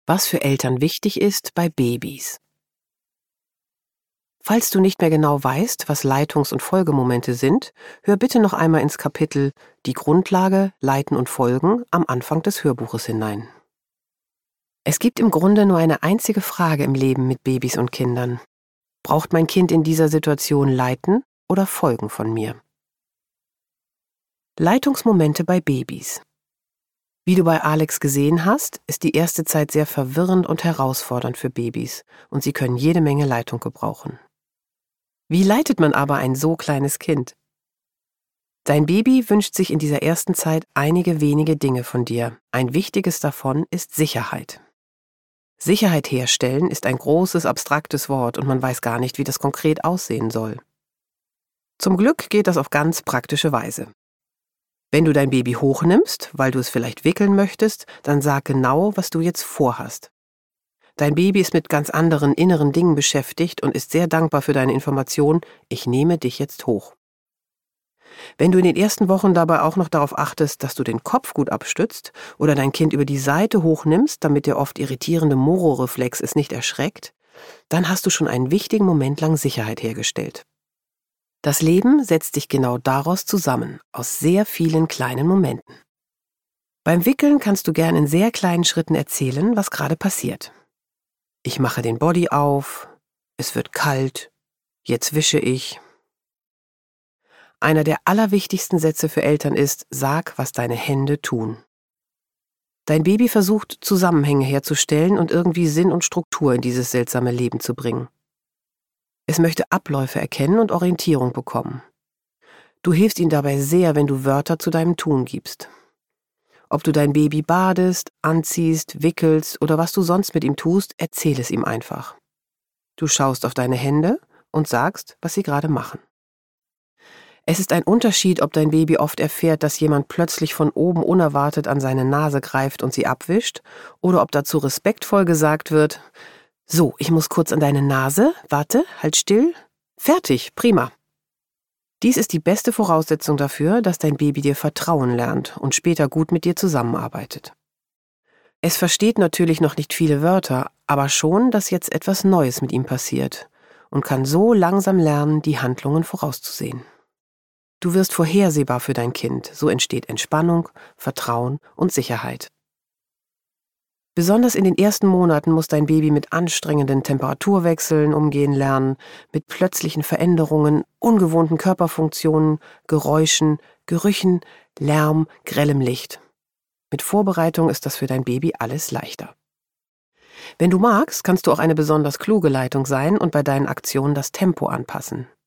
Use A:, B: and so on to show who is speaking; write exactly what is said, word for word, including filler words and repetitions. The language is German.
A: Was für Eltern wichtig ist bei Babys. Falls du nicht mehr genau weißt, was Leitungs- und Folgemomente sind, hör bitte noch einmal ins Kapitel Die Grundlage, Leiten und Folgen am Anfang des Hörbuches hinein. Es gibt im Grunde nur eine einzige Frage im Leben mit Babys und Kindern. Braucht mein Kind in dieser Situation Leiten oder Folgen von mir? Leitungsmomente bei Babys. Wie du bei Alex gesehen hast, ist die erste Zeit sehr verwirrend und herausfordernd für Babys und sie können jede Menge Leitung gebrauchen. Wie leitet man aber ein so kleines Kind? Dein Baby wünscht sich in dieser ersten Zeit einige wenige Dinge von dir. Ein wichtiges davon ist Sicherheit. Sicherheit herstellen ist ein großes, abstraktes Wort und man weiß gar nicht, wie das konkret aussehen soll. Zum Glück geht das auf ganz praktische Weise. Wenn du dein Baby hochnimmst, weil du es vielleicht wickeln möchtest, dann sag genau, was du jetzt vorhast. Dein Baby ist mit ganz anderen inneren Dingen beschäftigt und ist sehr dankbar für deine Information, ich nehme dich jetzt hoch. Wenn du in den ersten Wochen dabei auch noch darauf achtest, dass du den Kopf gut abstützt oder dein Kind über die Seite hochnimmst, damit der oft irritierende Moro-Reflex es nicht erschreckt, dann hast du schon einen wichtigen Moment lang Sicherheit hergestellt. Das Leben setzt sich genau daraus zusammen, aus sehr vielen kleinen Momenten. Beim Wickeln kannst du gern in sehr kleinen Schritten erzählen, was gerade passiert. Ich mache den Body auf, es wird kalt, jetzt wische ich. Einer der allerwichtigsten Sätze für Eltern ist, sag, was deine Hände tun. Dein Baby versucht, Zusammenhänge herzustellen und irgendwie Sinn und Struktur in dieses seltsame Leben zu bringen. Es möchte Abläufe erkennen und Orientierung bekommen. Du hilfst ihm dabei sehr, wenn du Wörter zu deinem Tun gibst. Ob du dein Baby badest, anziehst, wickelst oder was du sonst mit ihm tust, erzähl es ihm einfach. Du schaust auf deine Hände und sagst, was sie gerade machen. Es ist ein Unterschied, ob dein Baby oft erfährt, dass jemand plötzlich von oben unerwartet an seine Nase greift und sie abwischt, oder ob dazu respektvoll gesagt wird, so, ich muss kurz an deine Nase, warte, halt still, fertig, prima. Dies ist die beste Voraussetzung dafür, dass dein Baby dir vertrauen lernt und später gut mit dir zusammenarbeitet. Es versteht natürlich noch nicht viele Wörter, aber schon, dass jetzt etwas Neues mit ihm passiert und kann so langsam lernen, die Handlungen vorauszusehen. Du wirst vorhersehbar für dein Kind, so entsteht Entspannung, Vertrauen und Sicherheit. Besonders in den ersten Monaten muss dein Baby mit anstrengenden Temperaturwechseln umgehen lernen, mit plötzlichen Veränderungen, ungewohnten Körperfunktionen, Geräuschen, Gerüchen, Lärm, grellem Licht. Mit Vorbereitung ist das für dein Baby alles leichter. Wenn du magst, kannst du auch eine besonders kluge Leitung sein und bei deinen Aktionen das Tempo anpassen.